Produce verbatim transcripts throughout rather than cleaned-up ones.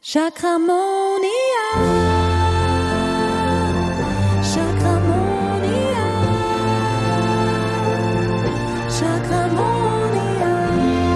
Chakramonia. Chakramonia. Chakramonia.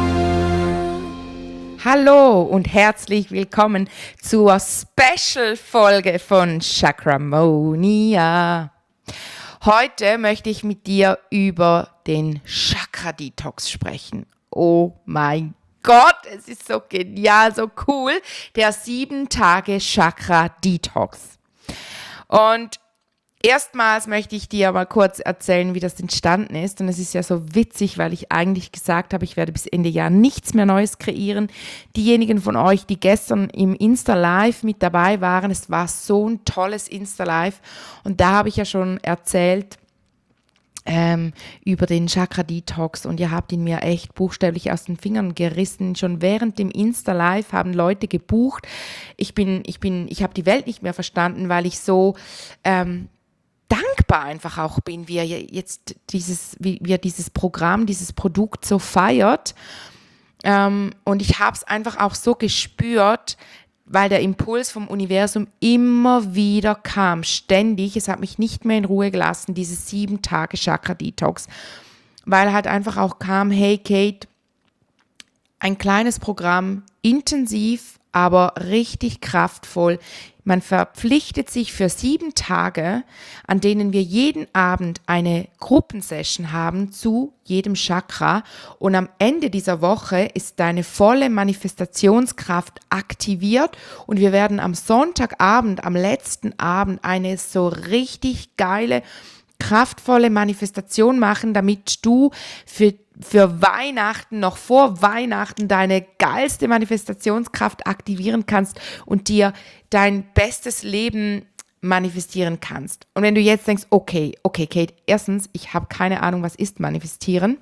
Hallo und herzlich willkommen zur Special-Folge von Chakramonia. Heute möchte ich mit dir über den Chakra-Detox sprechen. Oh mein Gott, es ist so genial, so cool. Der sieben Tage Chakra-Detox. Und erstmals möchte ich dir mal kurz erzählen, wie das entstanden ist. Und es ist ja so witzig, weil ich eigentlich gesagt habe, ich werde bis Ende Jahr nichts mehr Neues kreieren. Diejenigen von euch, die gestern im Insta-Live mit dabei waren, es war so ein tolles Insta-Live. Und da habe ich ja schon erzählt, Ähm, über den Chakra-Detox und ihr habt ihn mir echt buchstäblich aus den Fingern gerissen. Schon während dem Insta-Live haben Leute gebucht. Ich bin, ich bin, ich habe die Welt nicht mehr verstanden, weil ich so ähm, dankbar einfach auch bin, wie er jetzt dieses, wie, wie er dieses Programm, dieses Produkt so feiert. Ähm, und ich habe es einfach auch so gespürt, weil der Impuls vom Universum immer wieder kam, ständig. Es hat mich nicht mehr in Ruhe gelassen, dieses sieben Tage Chakra-Detox, weil halt einfach auch kam, hey Kate, ein kleines Programm, intensiv, aber richtig kraftvoll. Man verpflichtet sich für sieben Tage, an denen wir jeden Abend eine Gruppensession haben zu jedem Chakra. Und am Ende dieser Woche ist deine volle Manifestationskraft aktiviert. Und wir werden am Sonntagabend, am letzten Abend, eine so richtig geile, kraftvolle Manifestation machen, damit du für für Weihnachten, noch vor Weihnachten, deine geilste Manifestationskraft aktivieren kannst und dir dein bestes Leben manifestieren kannst. Und wenn du jetzt denkst, okay, okay, Kate, erstens, ich habe keine Ahnung, was ist manifestieren,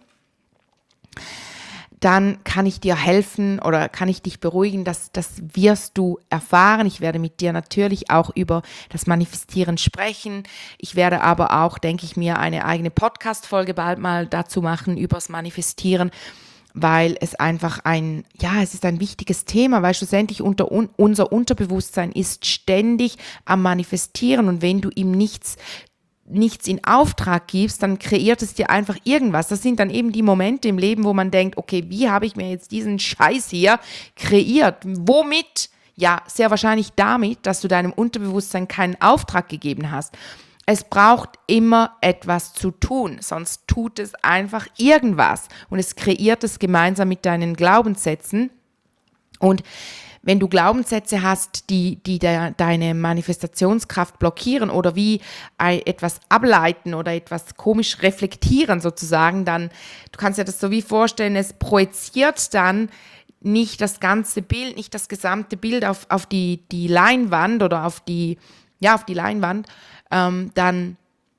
dann kann ich dir helfen oder kann ich dich beruhigen, dass das wirst du erfahren. Ich werde mit dir natürlich auch über das Manifestieren sprechen. Ich werde aber auch, denke ich mir, eine eigene Podcast-Folge bald mal dazu machen, übers Manifestieren, weil es einfach ein, ja, es ist ein wichtiges Thema, weil schlussendlich unter, un, unser Unterbewusstsein ist ständig am Manifestieren und wenn du ihm nichts nichts in Auftrag gibst, dann kreiert es dir einfach irgendwas. Das sind dann eben die Momente im Leben, wo man denkt, okay, wie habe ich mir jetzt diesen Scheiß hier kreiert? Womit? Ja, sehr wahrscheinlich damit, dass du deinem Unterbewusstsein keinen Auftrag gegeben hast. Es braucht immer etwas zu tun, sonst tut es einfach irgendwas und es kreiert es gemeinsam mit deinen Glaubenssätzen. Und wenn du Glaubenssätze hast, die, die de, deine Manifestationskraft blockieren oder wie etwas ableiten oder etwas komisch reflektieren sozusagen, dann, du kannst dir das so wie vorstellen, es projiziert dann nicht das ganze Bild, nicht das gesamte Bild auf, auf die, die Leinwand oder auf die, ja, auf die Leinwand, ähm, dann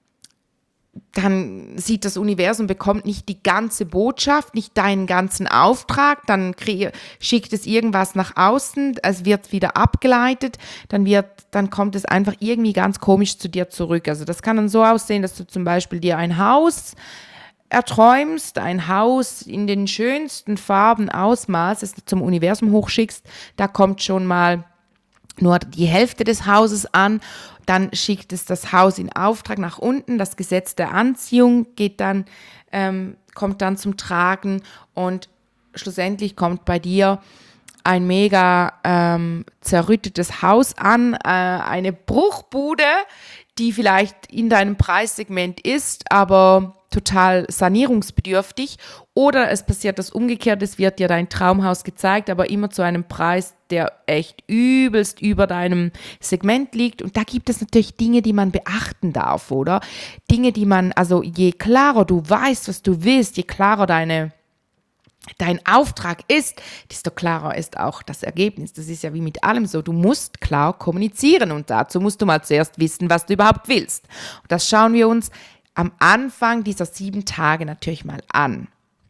dann sieht das Universum, bekommt nicht die ganze Botschaft, nicht deinen ganzen Auftrag, dann kre- schickt es irgendwas nach außen, es wird wieder abgeleitet, dann wird, dann kommt es einfach irgendwie ganz komisch zu dir zurück. Also das kann dann so aussehen, dass du zum Beispiel dir ein Haus erträumst, ein Haus in den schönsten Farben ausmalst, es zum Universum hochschickst, da kommt schon mal nur die Hälfte des Hauses an, dann schickt es das Haus in Auftrag nach unten, das Gesetz der Anziehung geht dann, ähm, kommt dann zum Tragen und schlussendlich kommt bei dir ein mega ähm, zerrüttetes Haus an, äh, eine Bruchbude, die vielleicht in deinem Preissegment ist, aber total sanierungsbedürftig, oder es passiert das Umgekehrte, es wird dir dein Traumhaus gezeigt, aber immer zu einem Preis, der echt übelst über deinem Segment liegt. Und da gibt es natürlich Dinge, die man beachten darf, oder? Dinge, die man, also je klarer du weißt, was du willst, je klarer deine dein Auftrag ist, desto klarer ist auch das Ergebnis. Das ist ja wie mit allem so. Du musst klar kommunizieren und dazu musst du mal zuerst wissen, was du überhaupt willst. Und das schauen wir uns am Anfang dieser sieben Tage natürlich mal an.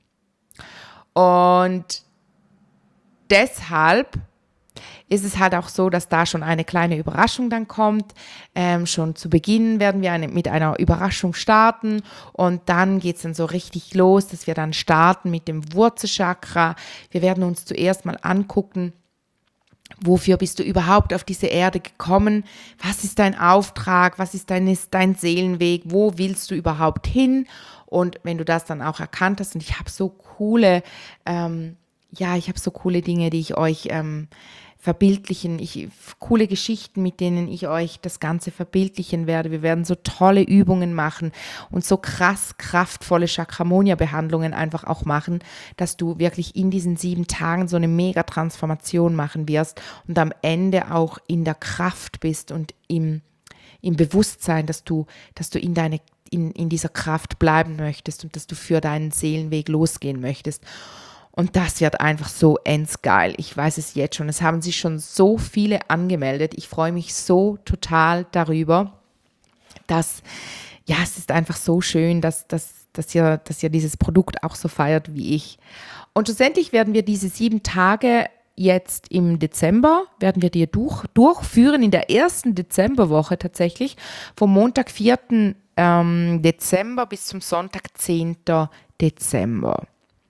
Und deshalb ist es halt auch so, dass da schon eine kleine Überraschung dann kommt. Ähm, schon zu Beginn werden wir eine, mit einer Überraschung starten und dann geht es dann so richtig los, dass wir dann starten mit dem Wurzelchakra. Wir werden uns zuerst mal angucken, Wofür bist du überhaupt auf diese Erde gekommen? Was ist dein Auftrag? Was ist dein, dein Seelenweg? Wo willst du überhaupt hin? Und wenn du das dann auch erkannt hast, und ich habe so coole, ähm, ja, ich habe so coole Dinge, die ich euch ähm, verbildlichen, ich, coole Geschichten, mit denen ich euch das Ganze verbildlichen werde. Wir werden so tolle Übungen machen und so krass kraftvolle Chakramonia-Behandlungen einfach auch machen, dass du wirklich in diesen sieben Tagen so eine Mega-Transformation machen wirst und am Ende auch in der Kraft bist und im, im Bewusstsein, dass du, dass du in deine in, in dieser Kraft bleiben möchtest und dass du für deinen Seelenweg losgehen möchtest. Und das wird einfach so endgeil. Ich weiß es jetzt schon. Es haben sich schon so viele angemeldet. Ich freue mich so total darüber, dass, ja, es ist einfach so schön, dass, dass, dass, ihr, dass ihr dieses Produkt auch so feiert wie ich. Und schlussendlich werden wir diese sieben Tage jetzt im Dezember, werden wir die durch, durchführen, in der ersten Dezemberwoche tatsächlich, vom Montag, vierten ähm, Dezember bis zum Sonntag, zehnten Dezember.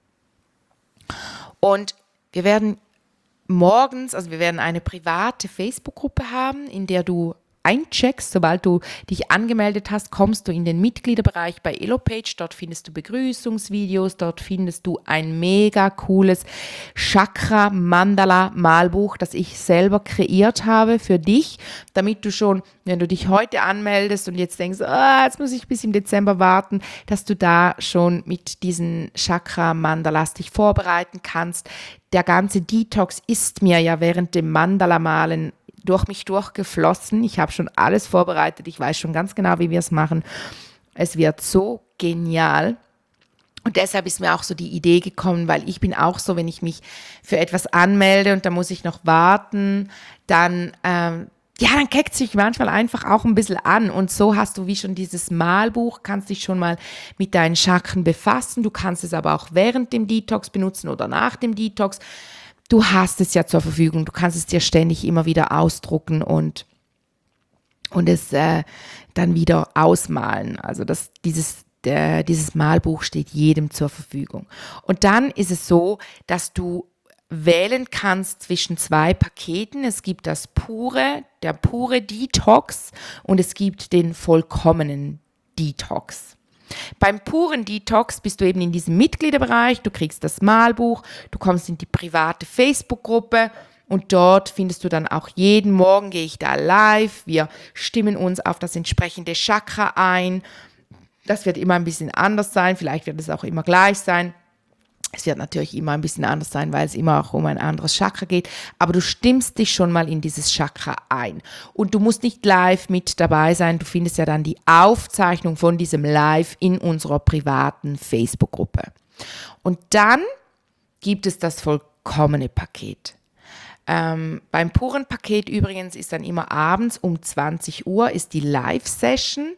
Und wir werden morgens, also wir werden eine private Facebook-Gruppe haben, in der du eincheckst. Sobald du dich angemeldet hast, kommst du in den Mitgliederbereich bei Elopage. Dort findest du Begrüßungsvideos, dort findest du ein mega cooles Chakra-Mandala-Malbuch, das ich selber kreiert habe für dich, damit du schon, wenn du dich heute anmeldest und jetzt denkst, ah, jetzt muss ich bis im Dezember warten, dass du da schon mit diesen Chakra-Mandalas dich vorbereiten kannst. Der ganze Detox ist mir ja während dem Mandala-Malen durch mich durchgeflossen. Ich habe schon alles vorbereitet. Ich weiß schon ganz genau, wie wir es machen. Es wird so genial. Und deshalb ist mir auch so die Idee gekommen, weil ich bin auch so, wenn ich mich für etwas anmelde und da muss ich noch warten, dann, ähm, ja, dann keckt sich manchmal einfach auch ein bisschen an. Und so hast du wie schon dieses Malbuch, kannst dich schon mal mit deinen Chakren befassen. Du kannst es aber auch während dem Detox benutzen oder nach dem Detox. Du hast es ja zur Verfügung, du kannst es dir ständig immer wieder ausdrucken und, und es äh, dann wieder ausmalen. Also das, dieses, äh, dieses Malbuch steht jedem zur Verfügung. Und dann ist es so, dass du wählen kannst zwischen zwei Paketen. Es gibt das pure, der pure Detox und es gibt den vollkommenen Detox. Beim puren Detox bist du eben in diesem Mitgliederbereich, du kriegst das Malbuch, du kommst in die private Facebook-Gruppe und dort findest du dann auch jeden Morgen, gehe ich da live, wir stimmen uns auf das entsprechende Chakra ein. Das wird immer ein bisschen anders sein, vielleicht wird es auch immer gleich sein. Es wird natürlich immer ein bisschen anders sein, weil es immer auch um ein anderes Chakra geht, aber du stimmst dich schon mal in dieses Chakra ein. Und du musst nicht live mit dabei sein, du findest ja dann die Aufzeichnung von diesem Live in unserer privaten Facebook-Gruppe. Und dann gibt es das vollkommene Paket. Ähm, beim puren Paket übrigens ist dann immer abends um zwanzig Uhr ist die Live-Session.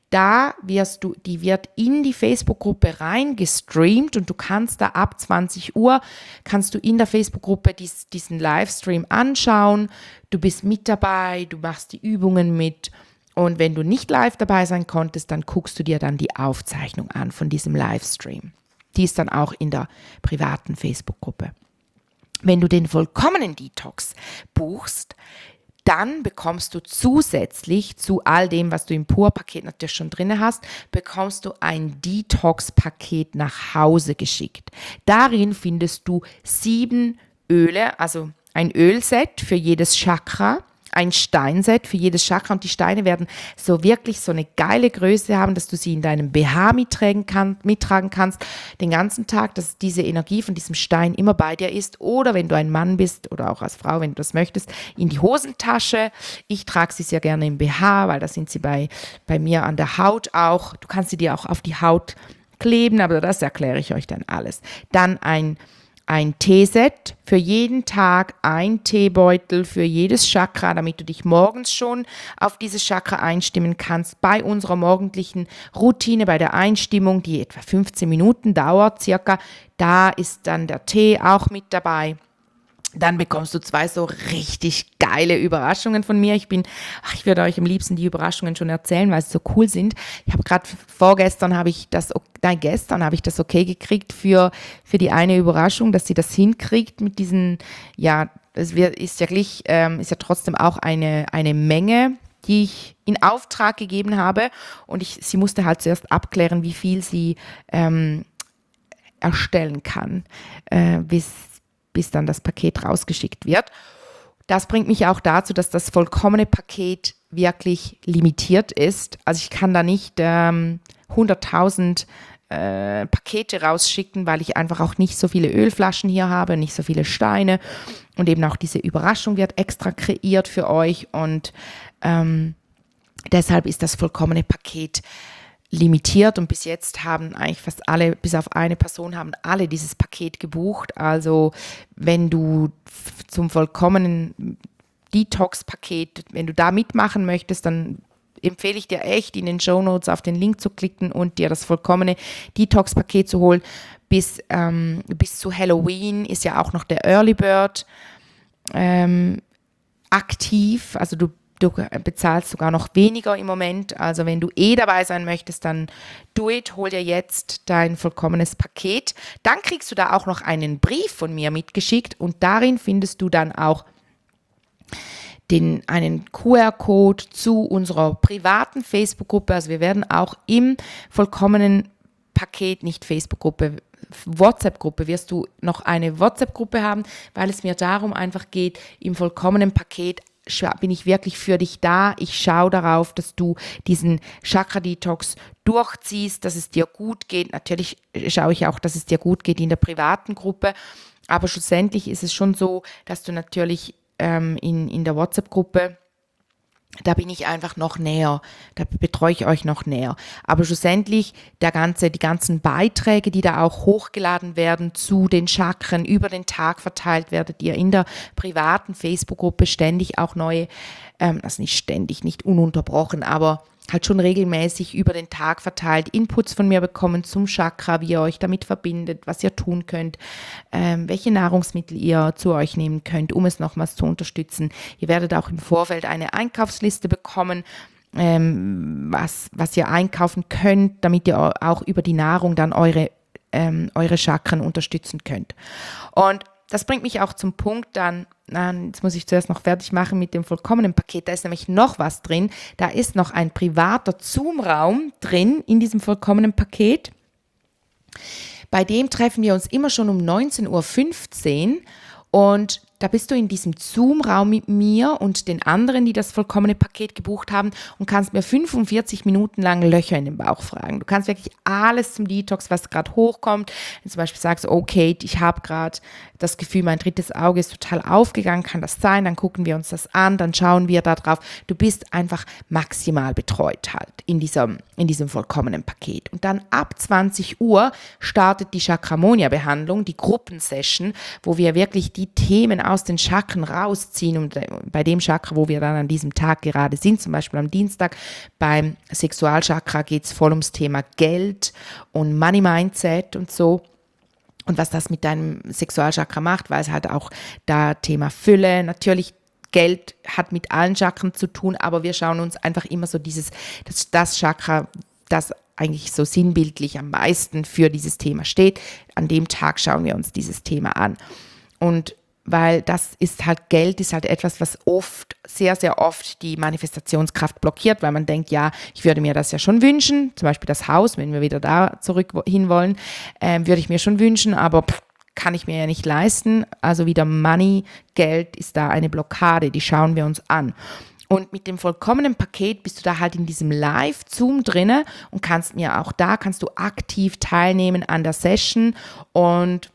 Da wirst du, die wird in die Facebook-Gruppe reingestreamt und du kannst da ab zwanzig Uhr, kannst du in der Facebook-Gruppe dies, diesen Livestream anschauen. Du bist mit dabei, du machst die Übungen mit und wenn du nicht live dabei sein konntest, dann guckst du dir dann die Aufzeichnung an von diesem Livestream. Die ist dann auch in der privaten Facebook-Gruppe. Wenn du den vollkommenen Detox buchst, dann bekommst du zusätzlich zu all dem, was du im Pur-Paket natürlich schon drin hast, bekommst du ein Detox-Paket nach Hause geschickt. Darin findest du sieben Öle, also ein Ölset für jedes Chakra, ein Steinset für jedes Chakra und die Steine werden so wirklich so eine geile Größe haben, dass du sie in deinem B H mittragen, kann, mittragen kannst den ganzen Tag, dass diese Energie von diesem Stein immer bei dir ist oder wenn du ein Mann bist oder auch als Frau, wenn du das möchtest, in die Hosentasche. Ich trage sie sehr gerne im B H, weil da sind sie bei, bei mir an der Haut auch. Du kannst sie dir auch auf die Haut kleben, aber das erkläre ich euch dann alles. Dann ein Ein Teeset, für jeden Tag ein Teebeutel für jedes Chakra, damit du dich morgens schon auf dieses Chakra einstimmen kannst. Bei unserer morgendlichen Routine, bei der Einstimmung, die etwa fünfzehn Minuten dauert circa, da ist dann der Tee auch mit dabei. Dann bekommst du zwei so richtig geile Überraschungen von mir. Ich bin, ach, ich würde euch am liebsten die Überraschungen schon erzählen, weil sie so cool sind. Ich habe gerade vorgestern habe ich das, nein, gestern habe ich das okay gekriegt für, für die eine Überraschung, dass sie das hinkriegt mit diesen, ja, es wird, ist ja gleich, ähm, ist ja trotzdem auch eine, eine Menge, die ich in Auftrag gegeben habe. Und ich, sie musste halt zuerst abklären, wie viel sie ähm, erstellen kann, äh, bis, bis dann das Paket rausgeschickt wird. Das bringt mich auch dazu, dass das vollkommene Paket wirklich limitiert ist. Also ich kann da nicht ähm, hunderttausend äh, Pakete rausschicken, weil ich einfach auch nicht so viele Ölflaschen hier habe, nicht so viele Steine. Und eben auch diese Überraschung wird extra kreiert für euch. Und ähm, deshalb ist das vollkommene Paket limitiert. Und bis jetzt haben eigentlich fast alle, bis auf eine Person, haben alle dieses Paket gebucht. Also wenn du f- zum vollkommenen Detox-Paket, wenn du da mitmachen möchtest, dann empfehle ich dir echt, in den Shownotes auf den Link zu klicken und dir das vollkommene Detox-Paket zu holen. Bis, ähm, bis zu Halloween ist ja auch noch der Early Bird ähm, aktiv. Also du, du bezahlst sogar noch weniger im Moment. Also wenn du eh dabei sein möchtest, dann do it, hol dir jetzt dein vollkommenes Paket. Dann kriegst du da auch noch einen Brief von mir mitgeschickt und darin findest du dann auch Den, einen Q R-Code zu unserer privaten Facebook-Gruppe. Also wir werden auch im vollkommenen Paket, nicht Facebook-Gruppe, WhatsApp-Gruppe, wirst du noch eine WhatsApp-Gruppe haben, weil es mir darum einfach geht, im vollkommenen Paket bin ich wirklich für dich da. Ich schaue darauf, dass du diesen Chakra-Detox durchziehst, dass es dir gut geht. Natürlich schaue ich auch, dass es dir gut geht in der privaten Gruppe, aber schlussendlich ist es schon so, dass du natürlich In, in der WhatsApp-Gruppe, da bin ich einfach noch näher, da betreue ich euch noch näher. Aber schlussendlich der ganze, die ganzen Beiträge, die da auch hochgeladen werden zu den Chakren, über den Tag verteilt, werdet ihr in der privaten Facebook-Gruppe ständig auch neue, ähm, also nicht ständig, nicht ununterbrochen, aber halt schon regelmäßig über den Tag verteilt Inputs von mir bekommen zum Chakra, wie ihr euch damit verbindet, was ihr tun könnt, ähm, welche Nahrungsmittel ihr zu euch nehmen könnt, um es nochmals zu unterstützen. Ihr werdet auch im Vorfeld eine Einkaufsliste bekommen, ähm, was, was ihr einkaufen könnt, damit ihr auch über die Nahrung dann eure, ähm, eure Chakren unterstützen könnt. Und das bringt mich auch zum Punkt dann, jetzt muss ich zuerst noch fertig machen mit dem vollkommenen Paket, da ist nämlich noch was drin, da ist noch ein privater Zoom-Raum drin in diesem vollkommenen Paket. Bei dem treffen wir uns immer schon um neunzehn Uhr fünfzehn und da bist du in diesem Zoom-Raum mit mir und den anderen, die das vollkommene Paket gebucht haben und kannst mir fünfundvierzig Minuten lang Löcher in den Bauch fragen. Du kannst wirklich alles zum Detox, was gerade hochkommt. Wenn du zum Beispiel sagst, okay, ich habe gerade das Gefühl, mein drittes Auge ist total aufgegangen, kann das sein? Dann gucken wir uns das an, dann schauen wir da drauf. Du bist einfach maximal betreut halt in diesem, in diesem vollkommenen Paket. Und dann ab zwanzig Uhr startet die Chakramonia-Behandlung, die Gruppensession, wo wir wirklich die Themen aus den Chakren rausziehen und bei dem Chakra, wo wir dann an diesem Tag gerade sind, zum Beispiel am Dienstag, beim Sexualchakra geht es voll ums Thema Geld und Money Mindset und so. Und was das mit deinem Sexualchakra macht, weil es halt auch da Thema Fülle, natürlich Geld hat mit allen Chakren zu tun, aber wir schauen uns einfach immer so dieses, das, das Chakra, das eigentlich so sinnbildlich am meisten für dieses Thema steht. An dem Tag schauen wir uns dieses Thema an. Und weil das ist halt, Geld ist halt etwas, was oft, sehr, sehr oft die Manifestationskraft blockiert, weil man denkt, ja, ich würde mir das ja schon wünschen, zum Beispiel das Haus, wenn wir wieder da zurück hinwollen, äh, würde ich mir schon wünschen, aber pff, kann ich mir ja nicht leisten. Also wieder Money, Geld ist da eine Blockade, die schauen wir uns an. Und mit dem vollkommenen Paket bist du da halt in diesem Live-Zoom drinne und kannst mir auch da, kannst du aktiv teilnehmen an der Session und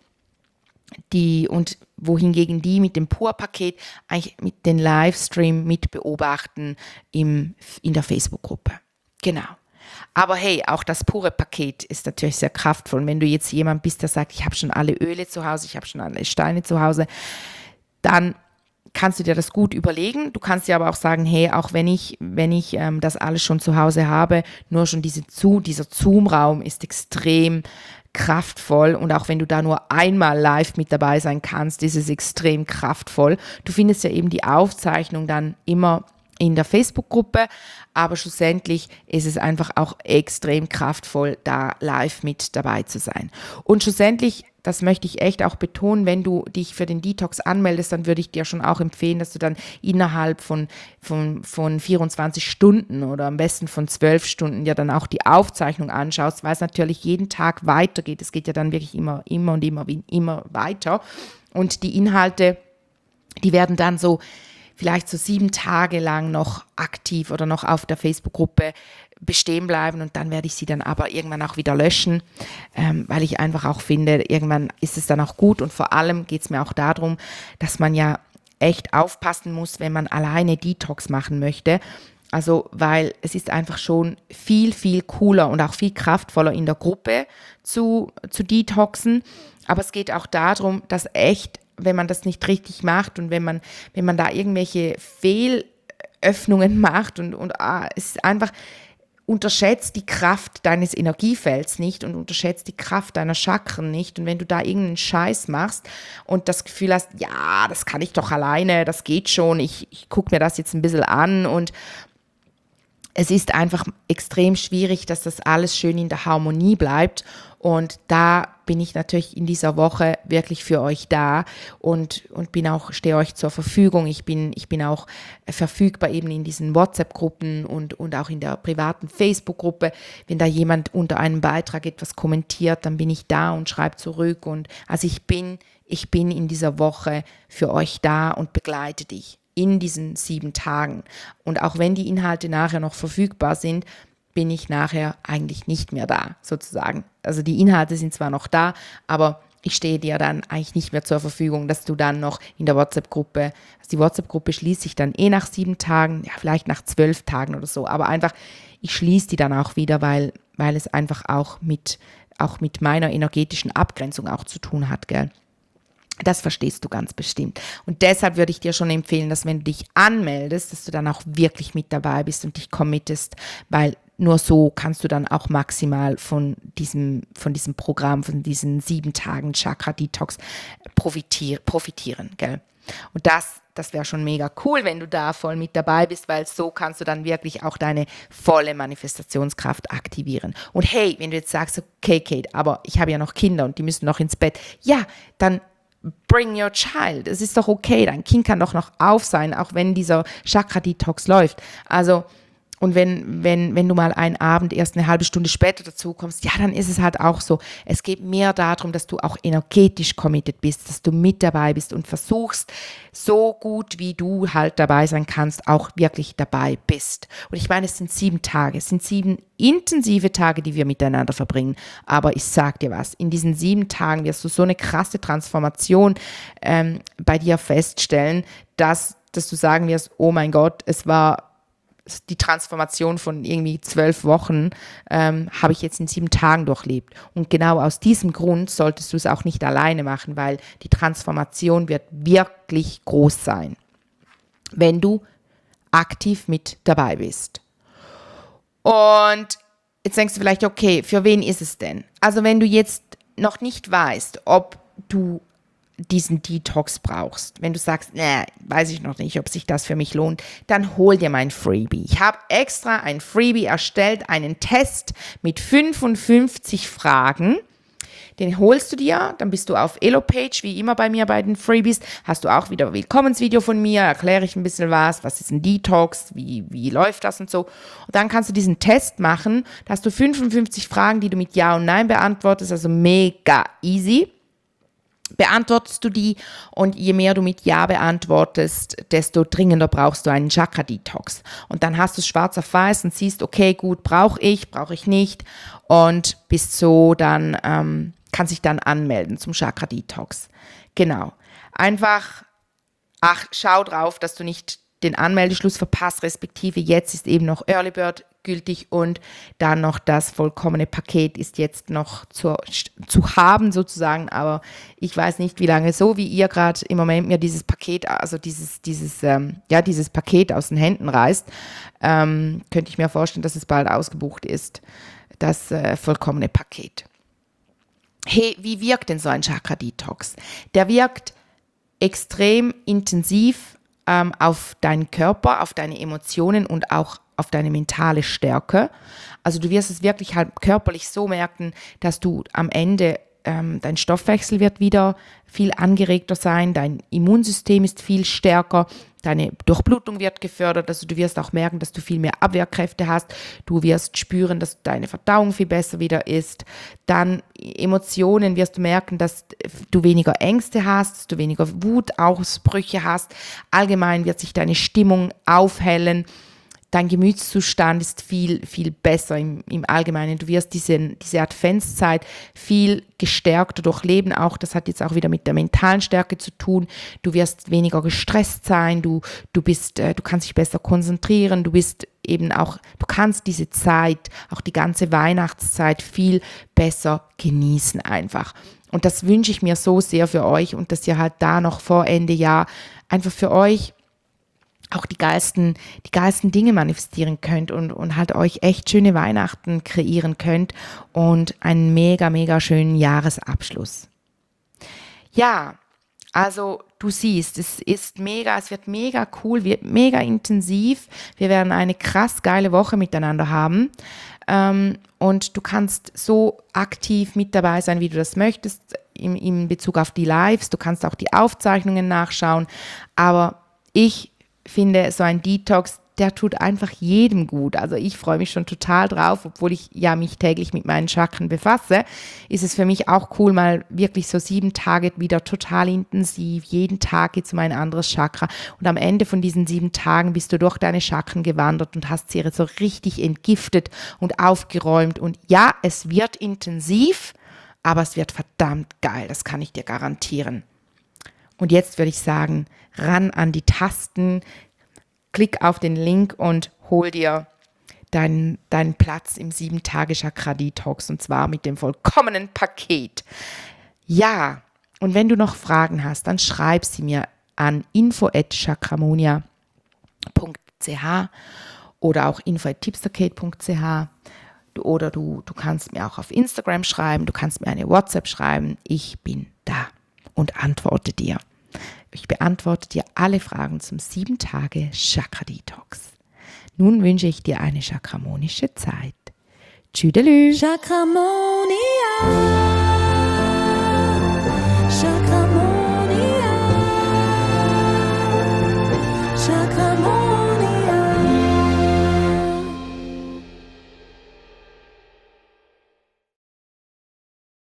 die, und wohingegen die mit dem Pur-Paket eigentlich mit den Livestream mit beobachten im, in der Facebook-Gruppe. Genau. Aber hey, auch das pure Paket ist natürlich sehr kraftvoll. Und wenn du jetzt jemand bist, der sagt, ich habe schon alle Öle zu Hause, ich habe schon alle Steine zu Hause, dann kannst du dir das gut überlegen. Du kannst dir aber auch sagen, hey, auch wenn ich, wenn ich ähm, das alles schon zu Hause habe, nur schon diese Zu, dieser Zoom-Raum ist extrem kraftvoll und auch wenn du da nur einmal live mit dabei sein kannst, ist es extrem kraftvoll. Du findest ja eben die Aufzeichnung dann immer in der Facebook-Gruppe, aber schlussendlich ist es einfach auch extrem kraftvoll, da live mit dabei zu sein. Und schlussendlich, das möchte ich echt auch betonen, wenn du dich für den Detox anmeldest, dann würde ich dir schon auch empfehlen, dass du dann innerhalb von, von, von vierundzwanzig Stunden oder am besten von zwölf Stunden dir dann auch die Aufzeichnung anschaust, weil es natürlich jeden Tag weitergeht. Es geht ja dann wirklich immer, immer und immer, immer weiter. Und die Inhalte, die werden dann so vielleicht so sieben Tage lang noch aktiv oder noch auf der Facebook-Gruppe bestehen bleiben und dann werde ich sie dann aber irgendwann auch wieder löschen, ähm, weil ich einfach auch finde, irgendwann ist es dann auch gut und vor allem geht es mir auch darum, dass man ja echt aufpassen muss, wenn man alleine Detox machen möchte. Also, weil es ist einfach schon viel, viel cooler und auch viel kraftvoller in der Gruppe zu, zu detoxen, aber es geht auch darum, dass echt, wenn man das nicht richtig macht und wenn man, wenn man da irgendwelche Fehlöffnungen macht und, und ah, es ist einfach, unterschätzt die Kraft deines Energiefelds nicht und unterschätzt die Kraft deiner Chakren nicht. Und wenn du da irgendeinen Scheiß machst und das Gefühl hast, ja, das kann ich doch alleine, das geht schon, ich, ich gucke mir das jetzt ein bisschen an und es ist einfach extrem schwierig, dass das alles schön in der Harmonie bleibt und da bin ich natürlich in dieser Woche wirklich für euch da und, und bin auch, stehe euch zur Verfügung. Ich bin, ich bin auch verfügbar eben in diesen WhatsApp-Gruppen und, und auch in der privaten Facebook-Gruppe. Wenn da jemand unter einem Beitrag etwas kommentiert, dann bin ich da und schreibe zurück und also ich bin, ich bin in dieser Woche für euch da und begleite dich in diesen sieben Tagen. Und auch wenn die Inhalte nachher noch verfügbar sind, bin ich nachher eigentlich nicht mehr da, sozusagen. Also die Inhalte sind zwar noch da, aber ich stehe dir dann eigentlich nicht mehr zur Verfügung, dass du dann noch in der WhatsApp-Gruppe, also die WhatsApp-Gruppe schließt sich dann eh nach sieben Tagen, ja vielleicht nach zwölf Tagen oder so, aber einfach, ich schließe die dann auch wieder, weil, weil es einfach auch mit, auch mit meiner energetischen Abgrenzung auch zu tun hat, gell. Das verstehst du ganz bestimmt. Und deshalb würde ich dir schon empfehlen, dass wenn du dich anmeldest, dass du dann auch wirklich mit dabei bist und dich committest, weil nur so kannst du dann auch maximal von diesem, von diesem Programm, von diesen sieben Tagen Chakra Detox profitier, profitieren, gell? Und das, das wäre schon mega cool, wenn du da voll mit dabei bist, weil so kannst du dann wirklich auch deine volle Manifestationskraft aktivieren. Und hey, wenn du jetzt sagst, okay, Kate, aber ich habe ja noch Kinder und die müssen noch ins Bett, ja, dann bring your child. Es ist doch okay, dein Kind kann doch noch auf sein, auch wenn dieser Chakra-Detox läuft. Also, und wenn, wenn, wenn du mal einen Abend erst eine halbe Stunde später dazu kommst, ja, dann ist es halt auch so. Es geht mehr darum, dass du auch energetisch committed bist, dass du mit dabei bist und versuchst, so gut wie du halt dabei sein kannst, auch wirklich dabei bist. Und ich meine, es sind sieben Tage, es sind sieben intensive Tage, die wir miteinander verbringen. Aber ich sag dir was, in diesen sieben Tagen wirst du so eine krasse Transformation ähm, bei dir feststellen, dass, dass du sagen wirst, oh mein Gott, es war die Transformation von irgendwie zwölf Wochen ähm, habe ich jetzt in sieben Tagen durchlebt. Und genau aus diesem Grund solltest du es auch nicht alleine machen, weil die Transformation wird wirklich groß sein, wenn du aktiv mit dabei bist. Und jetzt denkst du vielleicht, okay, für wen ist es denn? Also wenn du jetzt noch nicht weißt, ob du diesen Detox brauchst, wenn du sagst, nee, weiß ich noch nicht, ob sich das für mich lohnt, dann hol dir mein Freebie. Ich habe extra ein Freebie erstellt, einen Test mit fünfundfünfzig Fragen. Den holst du dir, dann bist du auf Elopage, wie immer bei mir bei den Freebies, hast du auch wieder ein Willkommensvideo von mir, erkläre ich ein bisschen was, was ist ein Detox, wie, wie läuft das und so. Und dann kannst du diesen Test machen, da hast du fünfundfünfzig Fragen, die du mit Ja und Nein beantwortest, also mega easy. Beantwortest du die und je mehr du mit Ja beantwortest, desto dringender brauchst du einen Chakra-Detox. Und dann hast du es schwarz auf weiß und siehst, okay, gut, brauche ich, brauche ich nicht und bist so dann, ähm, kannst dich dann anmelden zum Chakra-Detox. Genau. Einfach, ach, schau drauf, dass du nicht den Anmeldeschluss verpasst, respektive jetzt ist eben noch Early Bird gültig und dann noch das vollkommene Paket ist jetzt noch zu, zu haben sozusagen, aber ich weiß nicht, wie lange, so wie ihr gerade im Moment mir dieses Paket, also dieses, dieses, ähm, ja, dieses Paket aus den Händen reißt, ähm, könnte ich mir vorstellen, dass es bald ausgebucht ist, das äh, vollkommene Paket. Hey, wie wirkt denn so ein Chakra-Detox? Der wirkt extrem intensiv ähm, auf deinen Körper, auf deine Emotionen und auch auf deine mentale Stärke. Also du wirst es wirklich halt körperlich so merken, dass du am Ende, ähm, dein Stoffwechsel wird wieder viel angeregter sein, dein Immunsystem ist viel stärker, deine Durchblutung wird gefördert, also du wirst auch merken, dass du viel mehr Abwehrkräfte hast, du wirst spüren, dass deine Verdauung viel besser wieder ist, dann Emotionen wirst du merken, dass du weniger Ängste hast, dass du weniger Wutausbrüche hast, allgemein wird sich deine Stimmung aufhellen, dein Gemütszustand ist viel, viel besser im, im Allgemeinen. Du wirst diese, diese Adventszeit viel gestärkter durchleben. Auch das hat jetzt auch wieder mit der mentalen Stärke zu tun. Du wirst weniger gestresst sein. Du, du bist, äh, du kannst dich besser konzentrieren. Du bist eben auch, du kannst diese Zeit, auch die ganze Weihnachtszeit viel besser genießen einfach. Und das wünsche ich mir so sehr für euch und dass ihr halt da noch vor Ende Jahr einfach für euch auch die geilsten, die geilsten Dinge manifestieren könnt und, und halt euch echt schöne Weihnachten kreieren könnt und einen mega, mega schönen Jahresabschluss. Ja, also du siehst, es ist mega, es wird mega cool, wird mega intensiv. Wir werden eine krass geile Woche miteinander haben. Ähm, und du kannst so aktiv mit dabei sein, wie du das möchtest, in, in Bezug auf die Lives. Du kannst auch die Aufzeichnungen nachschauen. Aber ich finde, so ein Detox, der tut einfach jedem gut. Also ich freue mich schon total drauf, obwohl ich ja mich täglich mit meinen Chakren befasse, ist es für mich auch cool, mal wirklich so sieben Tage wieder total intensiv, jeden Tag geht es um ein anderes Chakra und am Ende von diesen sieben Tagen bist du durch deine Chakren gewandert und hast sie so richtig entgiftet und aufgeräumt und ja, es wird intensiv, aber es wird verdammt geil, das kann ich dir garantieren. Und jetzt würde ich sagen, ran an die Tasten, klick auf den Link und hol dir deinen, deinen Platz im sieben Tage Chakra Detox und zwar mit dem vollkommenen Paket. Ja, und wenn du noch Fragen hast, dann schreib sie mir an info at chakramonia punkt c h oder auch info at tipsterkate punkt c h oder du, du kannst mir auch auf Instagram schreiben, du kannst mir eine WhatsApp schreiben. Ich bin da und antworte dir. Ich beantworte dir alle Fragen zum sieben Tage Chakra Detox. Nun wünsche ich dir eine chakramonische Zeit. Tschüdelü. Chakramonia. Chakramonia.